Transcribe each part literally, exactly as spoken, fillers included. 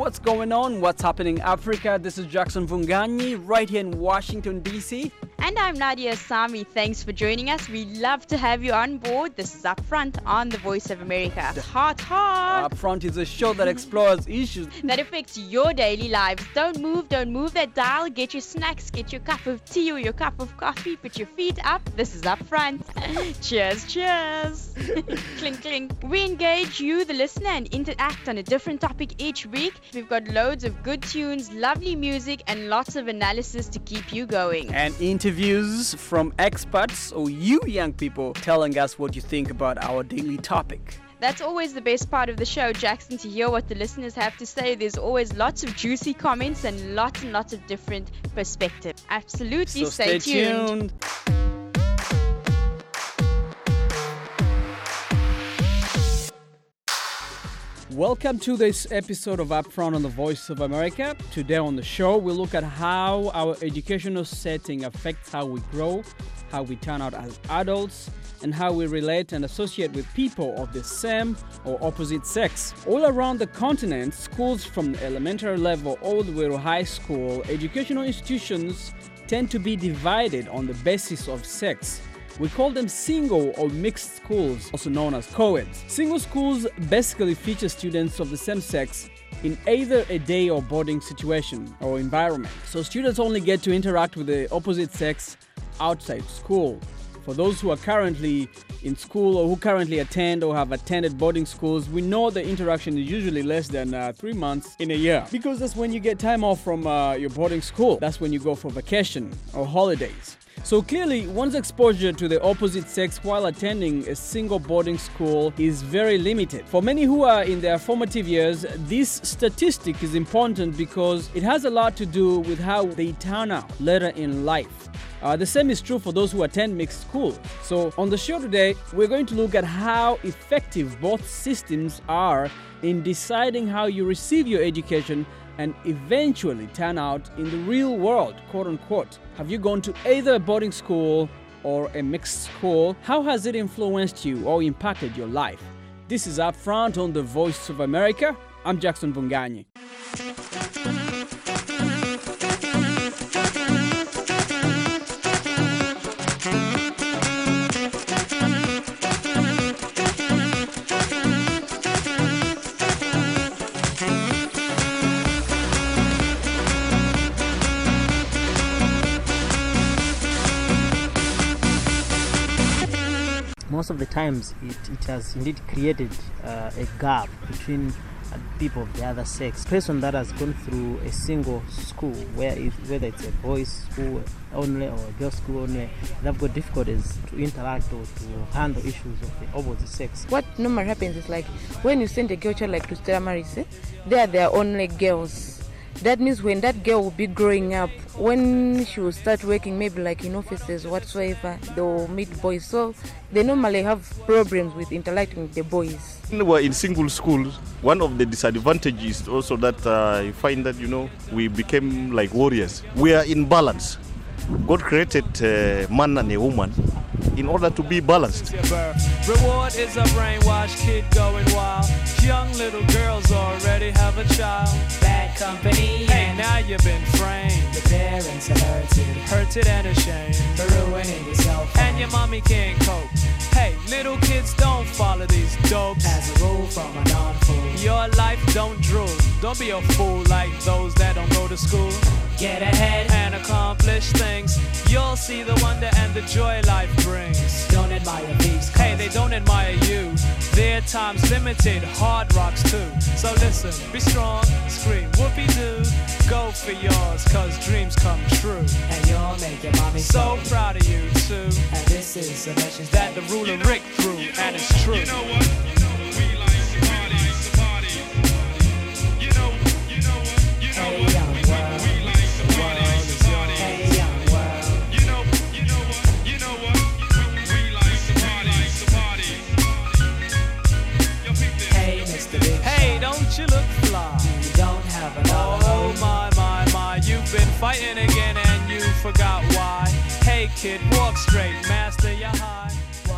What's going on? What's happening in Africa? This is Jackson Vunganyi right here in Washington, D C. And I'm Nadia Sami. Thanks for joining us. We love to have you on board. This is Upfront on the Voice of America. Hot, hot. Upfront is a show that explores issues that affects your daily lives. Don't move, don't move that dial. Get your snacks, get your cup of tea or your cup of coffee. Put your feet up. This is Upfront. Cheers, cheers. Clink, clink. We engage you, the listener, and interact on a different topic each week. We've got loads of good tunes, lovely music, and lots of analysis to keep you going. And interviews from experts or you young people telling us what you think about our daily topic. That's always the best part of the show, Jackson, to hear what the listeners have to say. There's always lots of juicy comments and lots and lots of different perspectives. Absolutely, so stay, stay tuned. tuned. Welcome to this episode of Upfront on the Voice of America. Today on the show, we'll look at how our educational setting affects how we grow, how we turn out as adults, and how we relate and associate with people of the same or opposite sex. All around the continent, schools from elementary level all the way to high school, educational institutions tend to be divided on the basis of sex. We call them single or mixed schools, also known as co-eds. Single schools basically feature students of the same sex in either a day or boarding situation or environment. So students only get to interact with the opposite sex outside school. For those who are currently in school or who currently attend or have attended boarding schools, we know the interaction is usually less than uh, three months in a year. Because that's when you get time off from uh, your boarding school. That's when you go for vacation or holidays. So clearly, one's exposure to the opposite sex while attending a single boarding school is very limited. For many who are in their formative years, this statistic is important because it has a lot to do with how they turn out later in life. Uh, the same is true for those who attend mixed schools. So on the show today, we're going to look at how effective both systems are in deciding how you receive your education and eventually turn out in the real world, quote unquote. Have you gone to either a boarding school or a mixed school? How has it influenced you or impacted your life? This is Upfront on the Voice of America. I'm Jackson Vunganyi. Most of the times, it, it has indeed created uh, a gap between uh, people of the other sex. A person that has gone through a single school, where it, whether it's a boys' school only or a girls' school only, they've got difficulties to interact or to handle issues of the opposite sex. What normally happens is like when you send a girl child like to Stella Maris, eh, they are their only girls. That means when that girl will be growing up, when she will start working maybe like in offices whatsoever, they will meet boys. So they normally have problems with interacting with the boys. When we're in single schools, one of the disadvantages is also that uh, you find that, you know, we became like warriors. We are in balance. God created a man and a woman in order to be balanced. Reward is a brainwashed kid going wild. Young little girls already have a child. Bad company. Hey, now you've been framed. The parents are hurted. Hurted and ashamed. For ruining yourself. And your mommy can't cope. Hey, little kids don't follow these dopes. As a rule from a non-fool. Your life don't drool. Don't be a fool like those that don't go to school. Get ahead and accomplish things. You'll see the wonder and the joy life brings. Don't admire these. Hey, they don't admire you. Their time's limited, hard rocks too. So listen, be strong, scream whoopee-doo. Go for yours, cause dreams come true. And you'll make your mommy so cold. Proud of you too. And this is a message that the ruler you know, Rick threw, you know, and it's true. You know what? You know what? We like to party, to party. You know, you know what? You know hey, what? Young we, world. we like to party, to party. Hey, young world. You know, you know what? You know what? We like to party, to party. Yo, peep this. Hey, Mister Big Hey, don't you look fly? You don't have another Oh, home. my, my, my. You've been fighting again and you forgot why. Hey, kid, walk straight, master your high.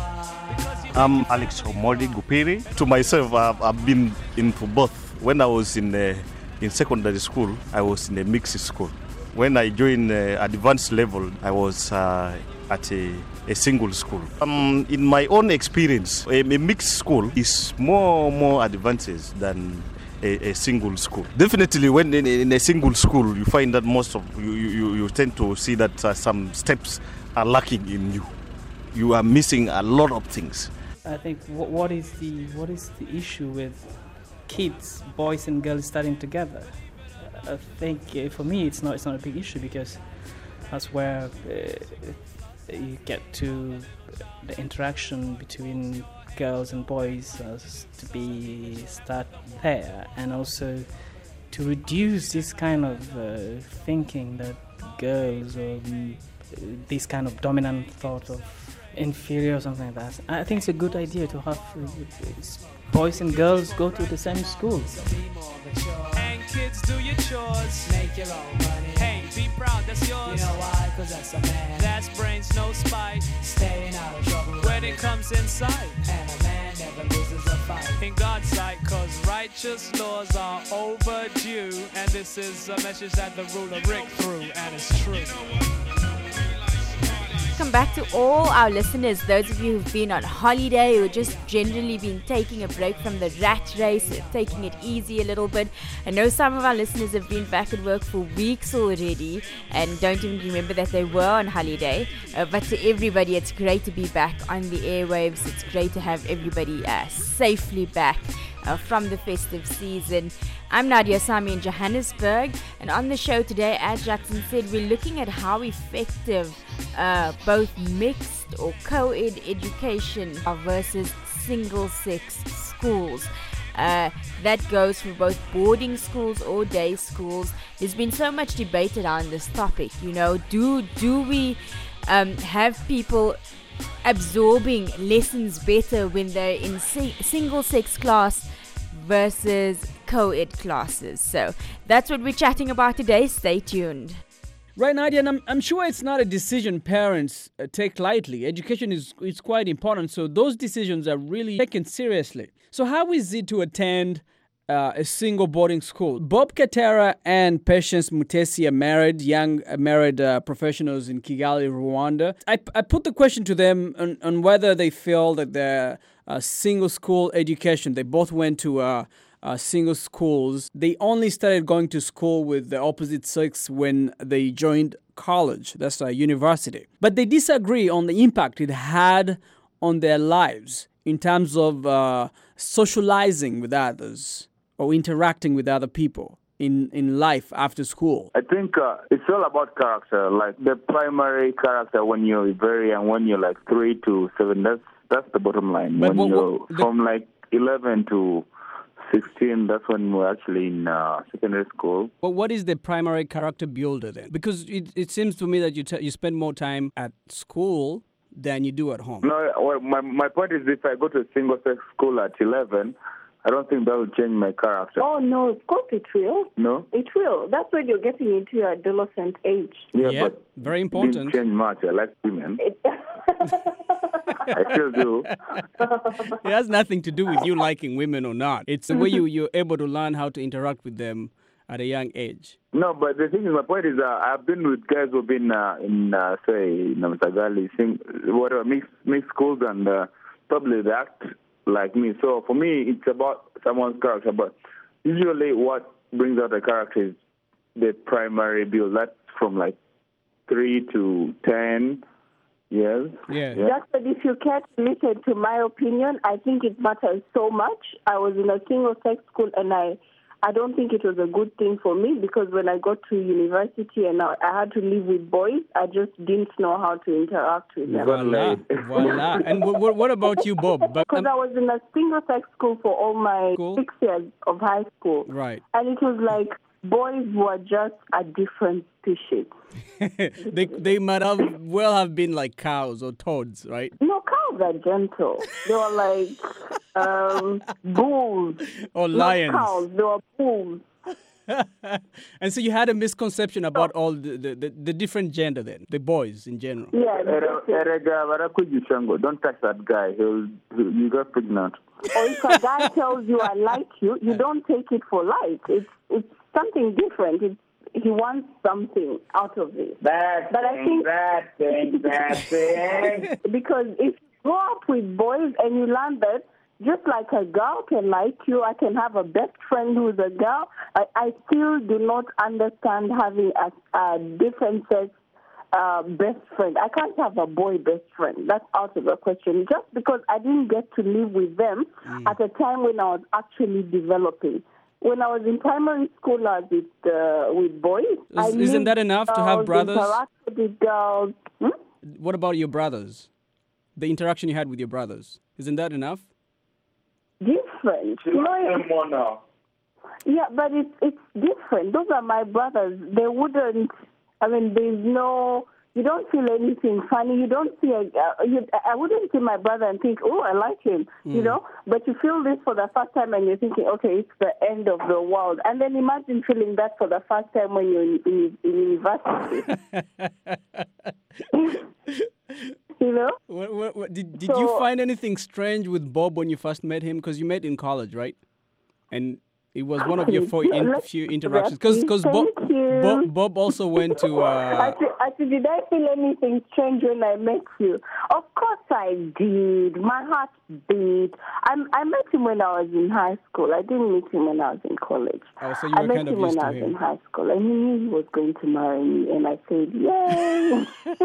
I'm Alex Omodi Gupiri. To myself, I've, I've been into both. When I was in the in secondary school, I was in a mixed school. When I joined uh, advanced level, I was uh, at a, a single school. Um, in my own experience, a, a mixed school is more more advantageous than a, a single school. Definitely, when in, in a single school, you find that most of you you, you tend to see that uh, some steps are lacking in you. You are missing a lot of things. I think what, what is the what is the issue with kids, boys and girls studying together? I think uh, for me it's not it's not a big issue because that's where uh, you get to the interaction between girls and boys uh, to be start there, and also to reduce this kind of uh, thinking that girls or um, this kind of dominant thought of inferior or something like that. I think it's a good idea to have uh, boys and girls go to the same school. And kids, do your chores. Make your own money. Hey, be proud, that's yours. You know why? Cause that's a man. That's brains, no spite. Staying out of trouble. When it comes inside. And a man never loses a fight. In God's sight, cause righteous laws are overdue. And this is a message that the ruler Rick threw, and it's true. Welcome back to all our listeners, those of you who've been on holiday or just generally been taking a break from the rat race, taking it easy a little bit. I know some of our listeners have been back at work for weeks already and don't even remember that they were on holiday. Uh, but to everybody, it's great to be back on the airwaves. It's great to have everybody uh, safely back uh, from the festive season. I'm Nadia Sami in Johannesburg, and on the show today, as Jackson said, we're looking at how effective uh, both mixed or co-ed education are versus single-sex schools. Uh, that goes for both boarding schools or day schools. There's been so much debate around this topic. You know, do do we um, have people absorbing lessons better when they're in si- single-sex class versus co-ed classes? So that's what we're chatting about today. Stay tuned. Right, Nadia, and I'm, I'm sure it's not a decision parents uh, take lightly. Education is, is quite important, so those decisions are really taken seriously. So how is it to attend uh, a single boarding school? Bob Katera and Patience Mutesi are married, young uh, married uh, professionals in Kigali, Rwanda. I, I put the question to them on, on whether they feel that their uh, single school education, they both went to uh, Uh, single schools. They only started going to school with the opposite sex when they joined college. That's a university. But they disagree on the impact it had on their lives in terms of uh, socializing with others or interacting with other people in, in life after school. I think uh, it's all about character. Like the primary character when you're very young, when you're like three to seven, that's, that's the bottom line. But when what- you're what- the- from like eleven to sixteen, that's when we're actually in uh, secondary school. But what is the primary character builder then? Because it, it seems to me that you t- you spend more time at school than you do at home. No, well, my, my point is if I go to a single-sex school at eleven, I don't think that will change my character. Oh, no, of course it will. No? It will. That's when you're getting into your adolescent age. Yeah, Yeah, but very it important. didn't change much. I like women. It I still do. It has nothing to do with you liking women or not. It's the way you, you're able to learn how to interact with them at a young age. No, but the thing is, my point is, uh, I've been with guys who've been uh, in, uh, say, Namtagali, sing, whatever, mixed, mixed schools, and uh, probably they act like me. So for me, it's about someone's character. But usually what brings out a character is the primary build. That's from like three to ten years. Yeah. Yeah. Just that if you can't listen to my opinion, I think it matters so much. I was in a single-sex school, and I, I don't think it was a good thing for me because when I got to university and I, I had to live with boys, I just didn't know how to interact with them. Voila, voila. And w- w- what about you, Bob? But, Because um, I was in a single-sex school for all my Cool. six years of high school. right. And it was like boys were just a different species. they they might have well have been like cows or toads, right? No, cows are gentle. They were like um, bulls. Or Not lions. cows, they were bulls. And so you had a misconception about all the, the, the, the different gender then, the boys in general. Yeah, Ere- that's it. Erega Varakujishango, don't touch that guy. He'll, he'll you got pregnant. Or if a guy tells you I like you, you don't take it for like. It's it's something different. It's, he wants something out of it. That But I thing, think- that thing, that thing. Because if you grow up with boys and you learn that just like a girl can like you, I can have a best friend who's a girl, I, I still do not understand having a, a different sex uh, best friend. I can't have a boy best friend. That's out of the question. Just because I didn't get to live with them Mm. at a time when I was actually developing. When I was in primary school, I was with, uh, with boys. I Is- isn't lived that enough to have girls, brothers? interacted with girls. Hmm? What about your brothers? The interaction you had with your brothers. Isn't that enough? Different. She You know, likes it- him more now. Yeah, but it's it's different. Those are my brothers. They wouldn't. I mean, there's no. You don't feel anything funny. You don't see a. Uh, you, I wouldn't see my brother and think, oh, I like him. You know. But you feel this for the first time, and you're thinking, okay, it's the end of the world. And then imagine feeling that for the first time when you're in, in, in university. You know. What, what, what, did did So- you find anything strange with Bob when you first met him? Because you met in college, right? And it was one of your four Yeah, in, let's- few interactions. Because Thank Bob, you. Bob Bob also went to. I Uh, said, I said, did I feel anything strange when I met you? Of course I did. My heart beat. I, I met him when I was in high school. I didn't meet him when I was in college. oh, so you I were met kind of him when used I to was in him. high school, and he knew he was going to marry me, and I said, yay.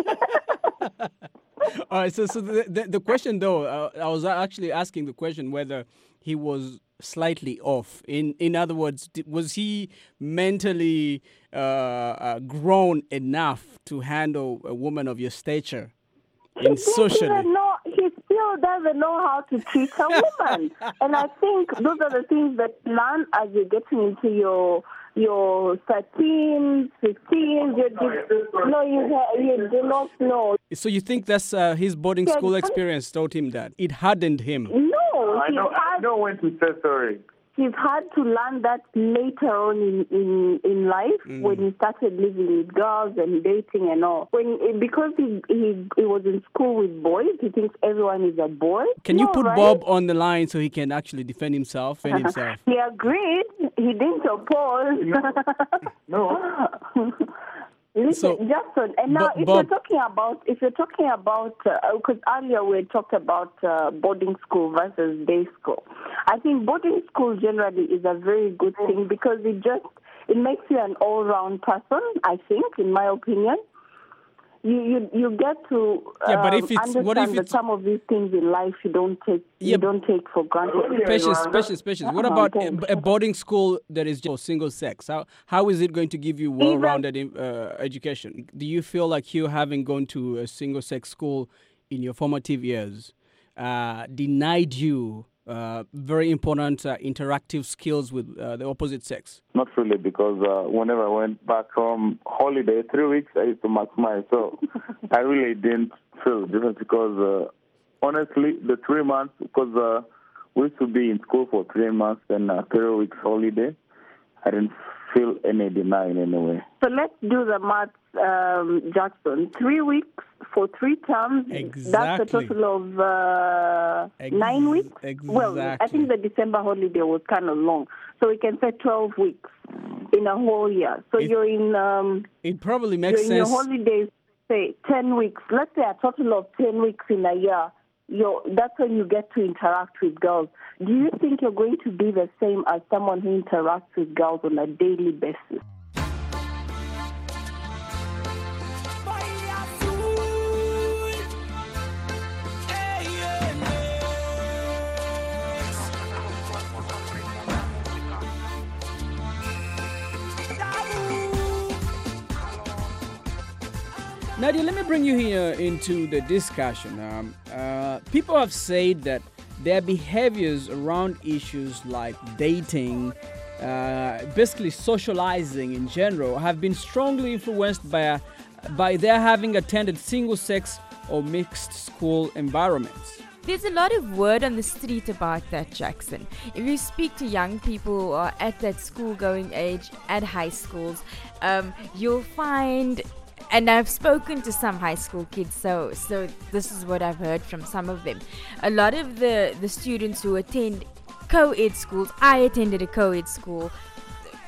All right. So so the the, the question though, uh, I was actually asking the question whether he was slightly off. In in other words, di- was he mentally uh, uh, grown enough to handle a woman of your stature in He doesn't socially? even know, he still doesn't know how to treat a woman. And I think those are the things that you learn as you're getting into your your thirteen, fifteen. You do, no, you, ha- you do not know. So you think that's uh, his boarding Yeah, school it's- experience taught him that? It hardened him. No, I he's know, I had, know when to say sorry. he's had to learn that later on in, in, in life when he started living with girls and dating and all. When Because he, he, he was in school with boys, he thinks everyone is a boy. Can you No, put right? Bob on the line so he can actually defend himself and himself? He agreed. He didn't oppose. No. Listen, So, Jackson, and now Bo- if Bob- you're talking about, if you're talking about, because earlier we talked about uh, boarding school versus day school. I think boarding school generally is a very good thing because it just it makes you an all-round person. I think, in my opinion. You, you you get to Yeah, but um, if it's- understand what if that it's- some of these things in life you don't take Yeah, you don't take for granted. Patience, patience, patience. What Uh-uh, about a, don't. a boarding school that is just single sex? How how is it going to give you well-rounded uh, education? Do you feel like you, having gone to a single-sex school in your formative years, uh, denied you uh, very important uh, interactive skills with uh, the opposite sex? Not really, because uh, whenever I went back from holiday, three weeks, I used to maximize. So I really didn't feel the difference because, uh, honestly, the three months, because uh, we used to be in school for three months and uh, three weeks holiday, I didn't feel any deny in any way. So let's do the maths, um, Jackson. Three weeks for three terms. That's a Exactly. total of uh, Ex- nine weeks. Well, I exactly. think the December holiday was kind of long, so we can say twelve weeks in a whole year. So It- you're in um, It probably you're makes in your sense. holidays. Say ten weeks. Let's say a total of ten weeks in a year. You're, that's when you get to interact with girls. Do you think you're going to be the same as someone who interacts with girls on a daily basis? Nadia, let me bring you here into the discussion. Um, uh, people have said that their behaviors around issues like dating, uh, basically socializing in general, have been strongly influenced by, by their having attended single-sex or mixed school environments. There's a lot of word on the street about that, Jackson. If you speak to young people who are at that school-going age, at high schools, um, you'll find... And I've spoken to some high school kids, so so this is what I've heard from some of them. A lot of the, the students who attend co-ed schools, I attended a co-ed school,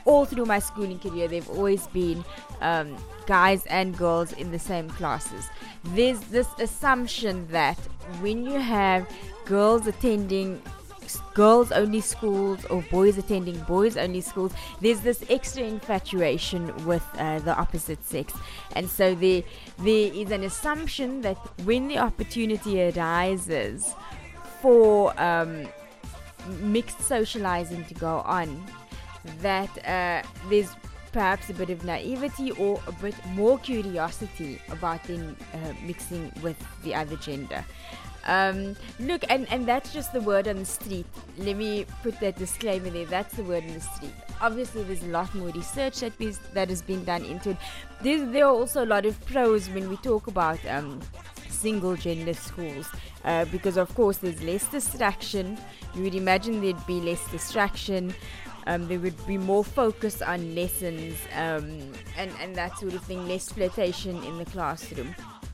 all through my schooling career, they've always been um, guys and girls in the same classes. There's this assumption that when you have girls attending girls only schools or boys attending boys only schools, there's this extra infatuation with uh, the opposite sex, and so there there is an assumption that when the opportunity arises for um, mixed socializing to go on, that uh, there's perhaps a bit of naivety or a bit more curiosity about them uh, mixing with the other gender. Um, look, and, and that's just the word on the street. Let me put that disclaimer there. That's the word on the street. Obviously, there's a lot more research that, is, that has been done into it. There's, there are also a lot of pros when we talk about um, single gender schools, uh, because of course there's less distraction. You would imagine there'd be less distraction. Um, there would be more focus on lessons um, and, and that sort of thing, less flirtation in the classroom.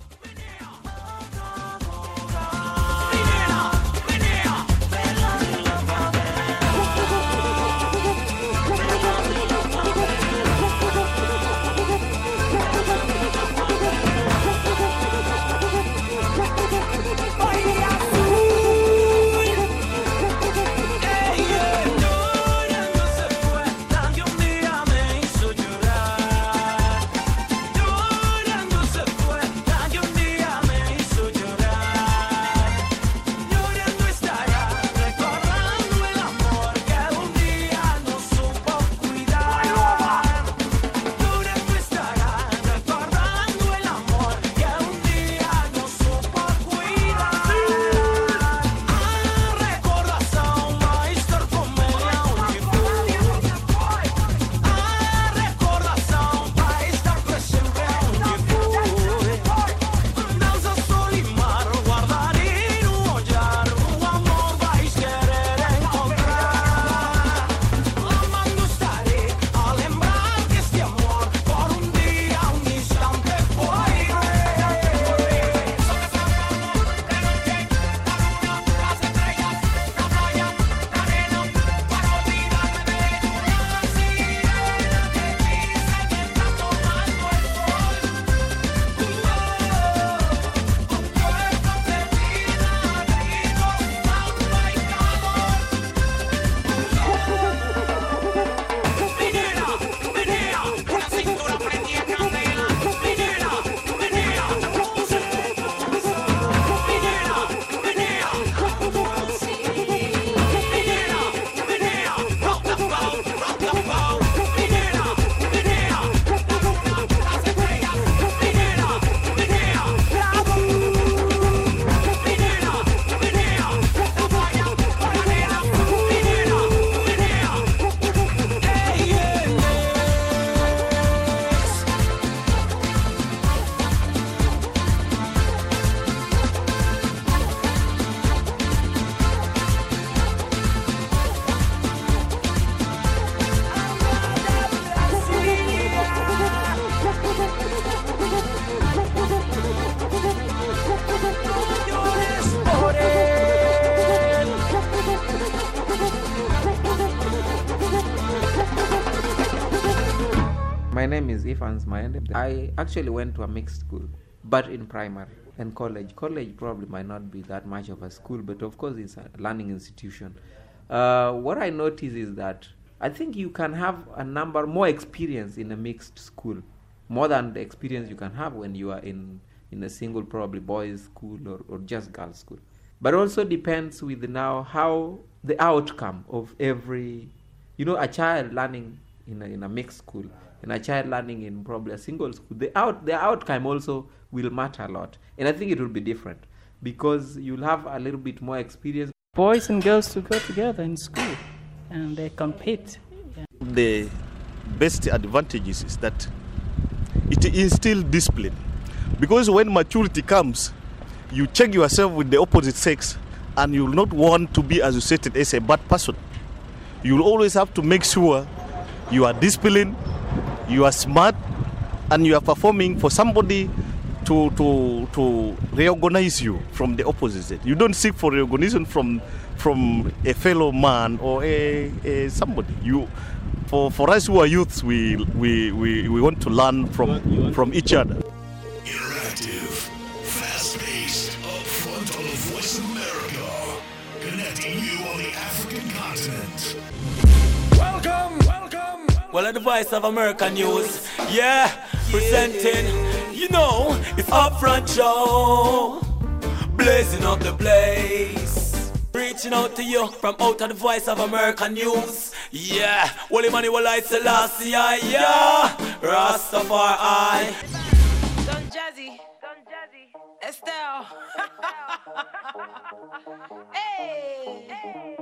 My name is Ifans Maende. I actually went to a mixed school, but in primary and college. College probably might not be that much of a school, but of course it's a learning institution. Uh, what I notice is that I think you can have a number more experience in a mixed school, more than the experience you can have when you are in, in a single probably boys school or, or just girls school. But also depends with now how the outcome of every, you know, a child learning in a, in a mixed school and a child learning in probably a single school, the out the outcome also will matter a lot. And I think it will be different because you'll have a little bit more experience. Boys and girls to go together in school and they compete. Yeah. The best advantages is that it instills discipline, because when maturity comes, you check yourself with the opposite sex and you'll not want to be associated as a bad person. You'll always have to make sure you are disciplined, you are smart, and you are performing for somebody to to to recognize you from the opposite sex. You don't seek for recognition from from a fellow man or a, a somebody. You for, for us who are youths, we, we, we, we want to learn from, from each other. Interactive, fast-paced, upfront on the Voice of America, connecting you on the African continent. Welcome, welcome. Well, at the Voice of America News, yeah, presenting, you know, it's Upfront Show, blazing up the place, reaching out to you from out of the Voice of America News, yeah, Wally Money, Wally Selassie, yeah, Rastafari. Don Jazzy, Don Jazzy, Estelle, hey, hey.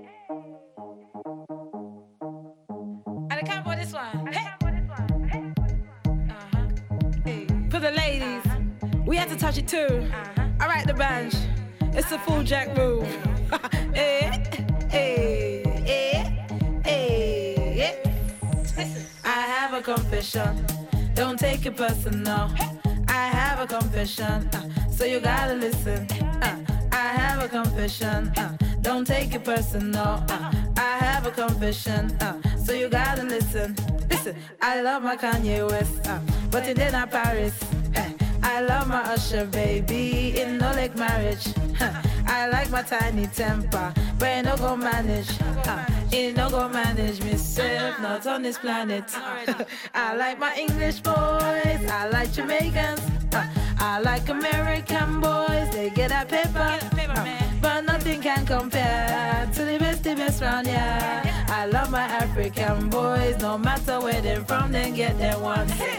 And I can't put this one. Hey. Uh-huh. Hey. For the ladies, we had to touch it too. Uh-huh. All right, the band. It's a full jack move. Hey, hey, hey, hey, hey. I have a confession. Don't take it personal. I have a confession. Uh, so you gotta listen. Uh, I have a confession. Uh, don't take it personal. Uh, I have a confession. Uh, so you gotta listen. Listen, I love my Kanye West, uh, but it did not Paris. Uh, I love my Usher baby in no like marriage. Uh, I like my tiny temper, but it no go manage. Uh, it no go manage myself, not on this planet. I like my English boys, I like Jamaicans, uh, I like American boys, they get that paper. Uh, but nothing can compare to the best, the best round, yeah. I love my African boys, no matter where they're from, they get their one. Hey.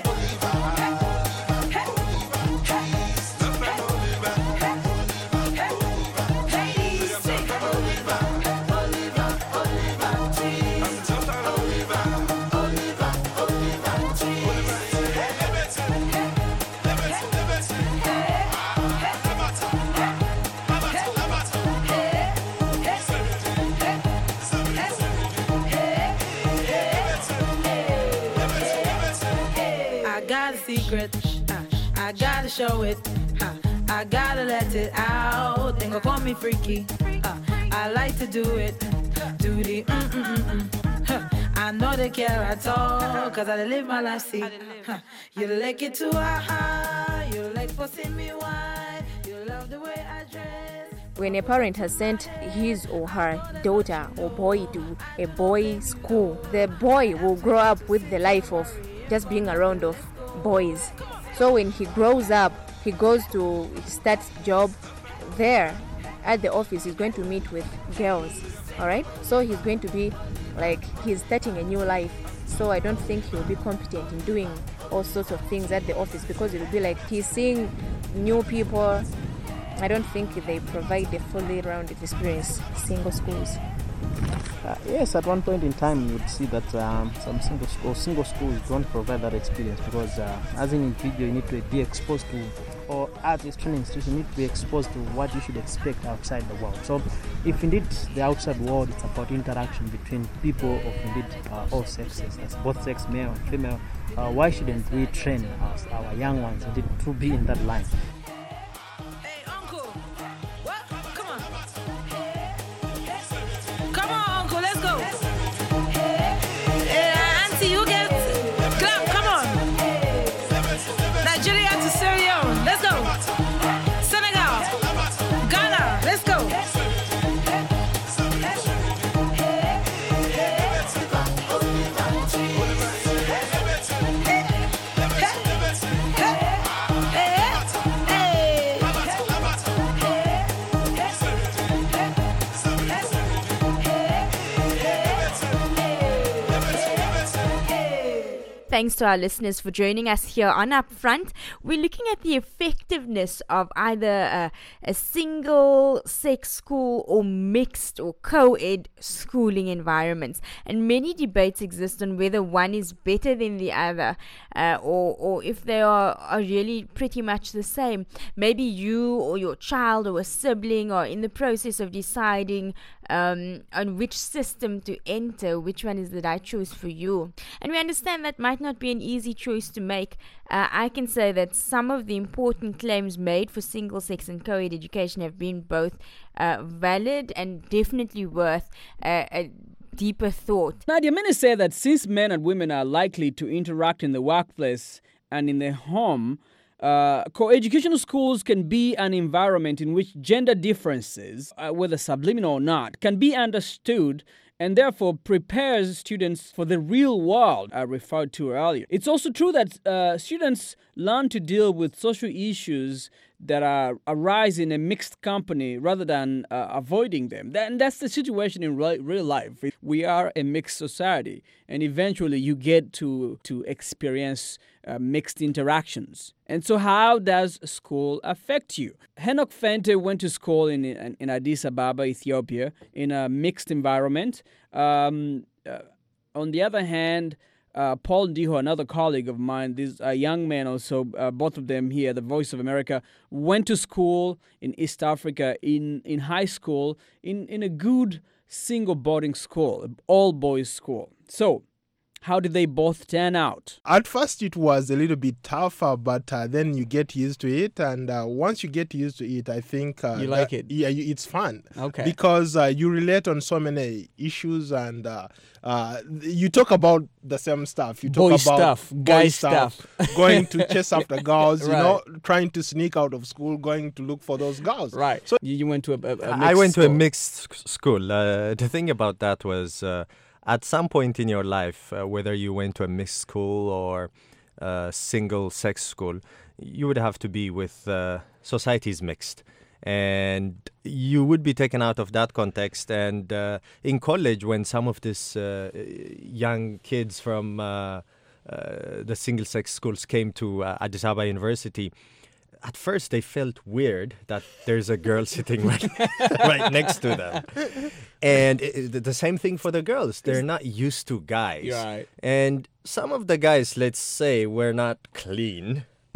Secret, uh, I gotta show it, uh, I gotta let it out. They gon' call me freaky, uh, I like to do it, do the mm mm mm mm. Huh. I know they care at all, cause I live my life, see. Huh. You like it too, ah, you like pussing me wide, you love the way I dress. When a parent has sent his or her daughter or boy to a boys' school, the boy will grow up with the life of just being around of boys. So when he grows up, he goes to start job there at the office. He's going to meet with girls, all right? So he's going to be like he's starting a new life. So I don't think he'll be competent in doing all sorts of things at the office because it'll be like he's seeing new people. I don't think they provide a fully rounded experience, single schools. Uh, yes, at one point in time you would see that um, some single, sc- or single schools don't provide that experience because uh, as an individual you need to be exposed to, or as a training institution you need to be exposed to what you should expect outside the world. So if indeed the outside world is about interaction between people of indeed uh, all sexes, as both sex, male and female, uh, why shouldn't we train our, our young ones indeed to be in that line? Thanks to our listeners for joining us here on Upfront. We're looking at the effectiveness of either a, a single-sex school or mixed or co-ed schooling environments. And many debates exist on whether one is better than the other uh, or, or if they are, are really pretty much the same. Maybe you or your child or a sibling are in the process of deciding um, on which system to enter, which one is the right choice for you. And we understand that might not be an easy choice to make. Uh, I can say that some of the important claims made for single-sex and co-ed education have been both uh, valid and definitely worth uh, uh, deeper thought. Nadia, many say that since men and women are likely to interact in the workplace and in the home, uh, co-educational schools can be an environment in which gender differences, uh, whether subliminal or not, can be understood and therefore prepares students for the real world I referred to earlier. It's also true that uh, students learn to deal with social issues that are arise in a mixed company rather than uh, avoiding them. That, and that's the situation in re- real life. We are a mixed society, and eventually you get to, to experience uh, mixed interactions. And so how does school affect you? Henok Fente went to school in, in, in Addis Ababa, Ethiopia, in a mixed environment. Um, uh, on the other hand, Uh, Paul Diho, another colleague of mine, these uh, young men also, uh, both of them here, the Voice of America, went to school in East Africa, in, in high school, in, in a good single boarding school, all-boys school. So, how did they both turn out? At first, it was a little bit tougher, but uh, then you get used to it. And uh, once you get used to it, I think... Uh, you like that, it? Yeah, you, it's fun. Okay. Because uh, you relate on so many issues and uh, uh, you talk about the same stuff. You talk boy about stuff, boy guy stuff, stuff. going to chase after girls, Right. you know, trying to sneak out of school, going to look for those girls. Right. So you, you went to a, a, a mixed I went school. to a mixed sc- school. Uh, the thing about that was... Uh, At some point in your life, uh, whether you went to a mixed school or a single-sex school, you would have to be with uh, societies mixed. And you would be taken out of that context. And uh, in college, when some of these uh, young kids from uh, uh, the single-sex schools came to uh, Addis Ababa University, at first they felt weird that there's a girl sitting right, right next to them. And it, the same thing for the girls. They're not used to guys. Right. And some of the guys, let's say, were not clean.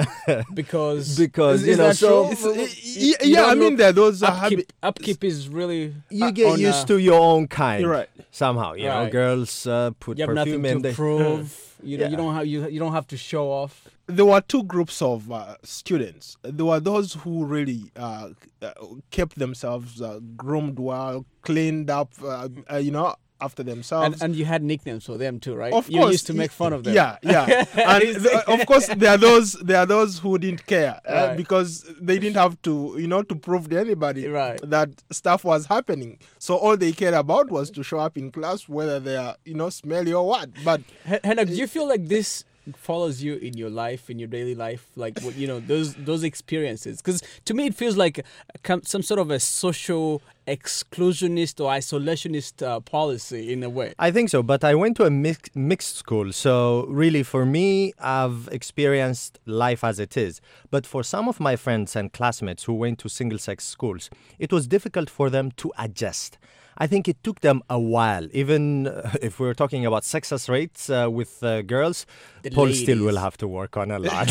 Because, because is, you is know, that so true? yeah, You yeah don't I mean, look- there are those uh, upkeep, habit. upkeep is really you uh, get on, used uh, to your own kind. You're right. Somehow, you know, Right. girls uh, put You have perfume nothing and to they prove. You know, Yeah. you don't have you you don't have to show off. There were two groups of uh, students. There were those who really uh, uh, kept themselves uh, groomed well, cleaned up, uh, uh, you know, after themselves. And, and you had nicknames for them too, right? Of you course, used to make fun of them. Yeah, yeah. And th- of course, there are those there are those who didn't care uh, Right. because they didn't have to, you know, to prove to anybody Right. that stuff was happening. So all they cared about was to show up in class, whether they are, you know, smelly or what. But H- Henok, do you feel like this follows you in your life, in your daily life, like what you know those those experiences? Because to me, it feels like a, com- some sort of a social exclusionist or isolationist uh, policy in a way. I think so, but I went to a mix- mixed school, so really for me, I've experienced life as it is. But for some of my friends and classmates who went to single-sex schools, it was difficult for them to adjust. I think it took them a while. Even uh, if we're talking about success rates uh, with uh, girls, The Paul ladies. still will have to work on a lot.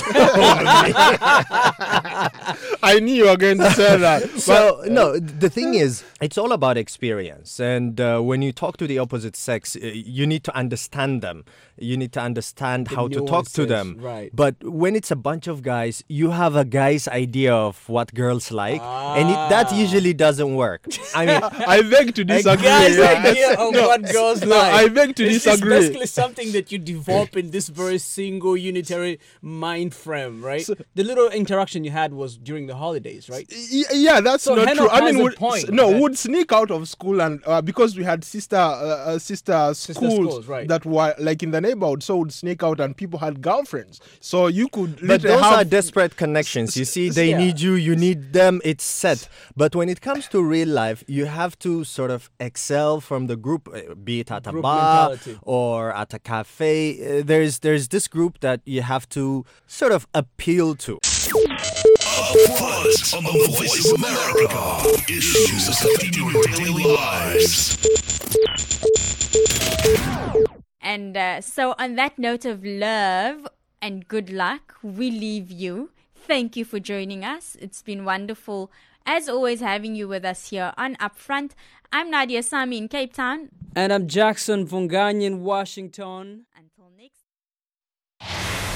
I knew you were going to say that. So, no, the thing is, it's all about experience. And uh, when you talk to the opposite sex, uh, you need to understand them. You need to understand The how to talk to nuances, them. right. But when it's a bunch of guys, you have a guy's idea of what girls like. And it, that usually doesn't work. I mean, I beg to disagree. A guy's yeah. idea of No, what girls no, like. I beg to It's- It's disagree. basically something that you develop in this very single unitary mind frame, right? the little interaction you had was during the holidays, right? Y- yeah, that's So not Henok true. I has mean, a would, point no, that- would sneak out of school and uh, because we had sister uh, uh, sister schools schools, right. that were like in the neighborhood, so would sneak out and people had girlfriends, so you could. But literally those have, are desperate connections. You see, they Yeah. need you, you need them, it's set. But when it comes to real life, you have to sort of excel from the group, uh, be it at a Group bar mentality. or at a cafe. Uh, there's, there's this group that you have to sort of appeal to. Upfront on the Voice of America. Issues affecting your daily lives. And uh, so, on that note of love and good luck, we leave you. Thank you for joining us. It's been wonderful, as always, having you with us here on Upfront. I'm Nadia Sami in Cape Town. And I'm Jackson Vungani in Washington.